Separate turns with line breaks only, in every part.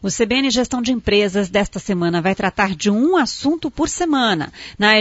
O CBN Gestão de Empresas desta semana vai tratar de um assunto por semana. Na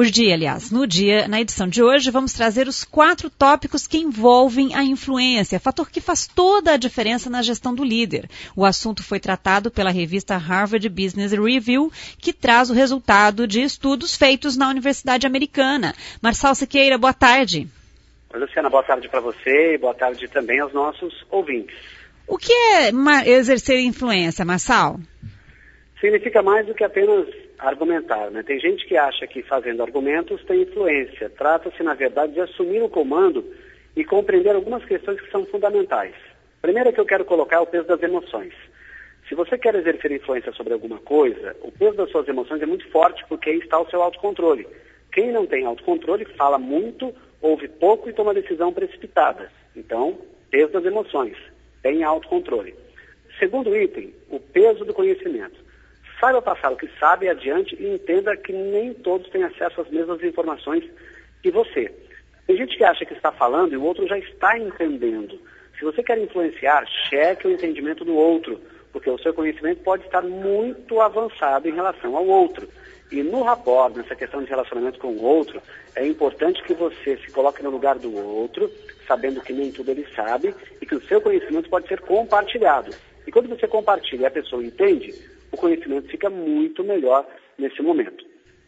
edição de hoje, vamos trazer os 4 tópicos que envolvem a influência, fator que faz toda a diferença na gestão do líder. O assunto foi tratado pela revista Harvard Business Review, que traz o resultado de estudos feitos na Universidade Americana. Marçal Siqueira, boa tarde.
Oi, Luciana, boa tarde para você e boa tarde também aos nossos ouvintes.
O que é exercer influência, Marçal?
Significa mais do que apenas argumentar, né? Tem gente que acha que fazendo argumentos tem influência. Trata-se, na verdade, de assumir o comando e compreender algumas questões que são fundamentais. A primeira que eu quero colocar é o peso das emoções. Se você quer exercer influência sobre alguma coisa, o peso das suas emoções é muito forte porque aí está o seu autocontrole. Quem não tem autocontrole fala muito, ouve pouco e toma decisão precipitada. Então, peso das emoções. Tem autocontrole. Segundo item, o peso do conhecimento. Saiba passar o que sabe adiante e entenda que nem todos têm acesso às mesmas informações que você. Tem gente que acha que está falando e o outro já está entendendo. Se você quer influenciar, cheque o entendimento do outro, porque o seu conhecimento pode estar muito avançado em relação ao outro. E no rapport, nessa questão de relacionamento com o outro, é importante que você se coloque no lugar do outro, sabendo que nem tudo ele sabe e que o seu conhecimento pode ser compartilhado. E quando você compartilha e a pessoa entende, o conhecimento fica muito melhor nesse momento.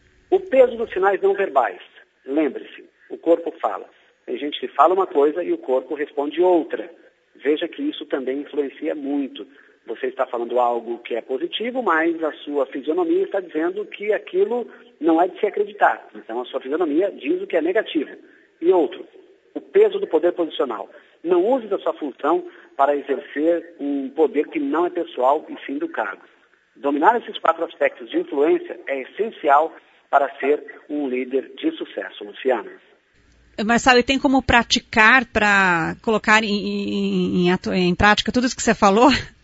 O peso dos sinais não verbais. Lembre-se, o corpo fala. Tem gente que fala uma coisa e o corpo responde outra. Veja que isso também influencia muito. Você está falando algo que é positivo, mas a sua fisionomia está dizendo que aquilo não é de se acreditar. Então a sua fisionomia diz o que é negativo. E outro, o peso do poder posicional. Não use da sua função para exercer um poder que não é pessoal e sim do cargo. Dominar esses 4 aspectos de influência é essencial para ser um líder de sucesso, Luciana.
Marçal, e tem como praticar para colocar em prática tudo isso que você falou?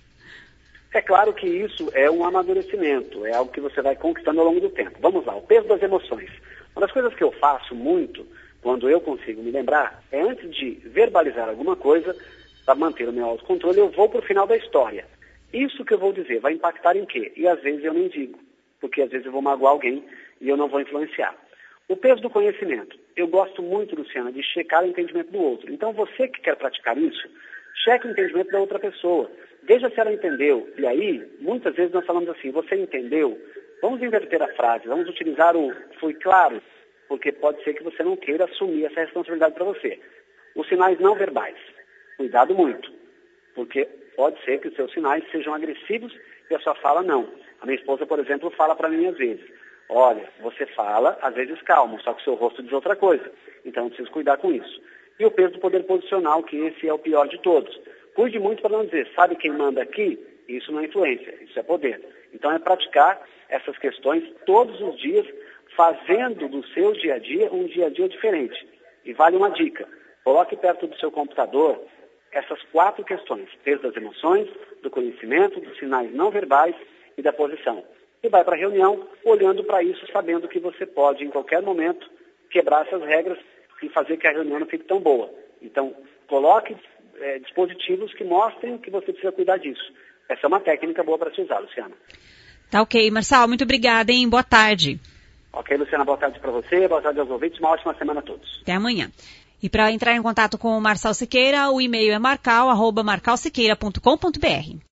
É claro que isso é um amadurecimento, é algo que você vai conquistando ao longo do tempo. Vamos lá, o peso das emoções. Uma das coisas que eu faço muito, quando eu consigo me lembrar, é antes de verbalizar alguma coisa, para manter o meu autocontrole, eu vou para o final da história. Isso que eu vou dizer vai impactar em quê? E às vezes eu nem digo, porque às vezes eu vou magoar alguém e eu não vou influenciar. O peso do conhecimento. Eu gosto muito, Luciana, de checar o entendimento do outro. Então você que quer praticar isso, cheque o entendimento da outra pessoa. Veja se ela entendeu. E aí, muitas vezes nós falamos assim, você entendeu? Vamos inverter a frase, vamos utilizar o foi claro, porque pode ser que você não queira assumir essa responsabilidade para você. Os sinais não verbais. Cuidado muito, porque pode ser que os seus sinais sejam agressivos e a sua fala não. A minha esposa, por exemplo, fala para mim às vezes, olha, você fala, às vezes calmo, só que o seu rosto diz outra coisa. Então eu preciso cuidar com isso. E o peso do poder posicional, que esse é o pior de todos. Cuide muito para não dizer, sabe quem manda aqui? Isso não é influência, isso é poder. Então é praticar essas questões todos os dias, fazendo do seu dia a dia um dia a dia diferente. E vale uma dica, coloque perto do seu computador essas 4 questões, peso das emoções, do conhecimento, dos sinais não verbais e da posição. E vai para a reunião olhando para isso, sabendo que você pode, em qualquer momento, quebrar essas regras e fazer que a reunião não fique tão boa. Então, coloque dispositivos que mostrem que você precisa cuidar disso. Essa é uma técnica boa para se usar, Luciana.
Tá ok. Marçal, muito obrigada, hein? Boa tarde.
Ok, Luciana, boa tarde para você, boa tarde aos ouvintes, uma ótima semana a todos.
Até amanhã. E para entrar em contato com o Marçal Siqueira, o e-mail é marcal@marcalsiqueira.com.br.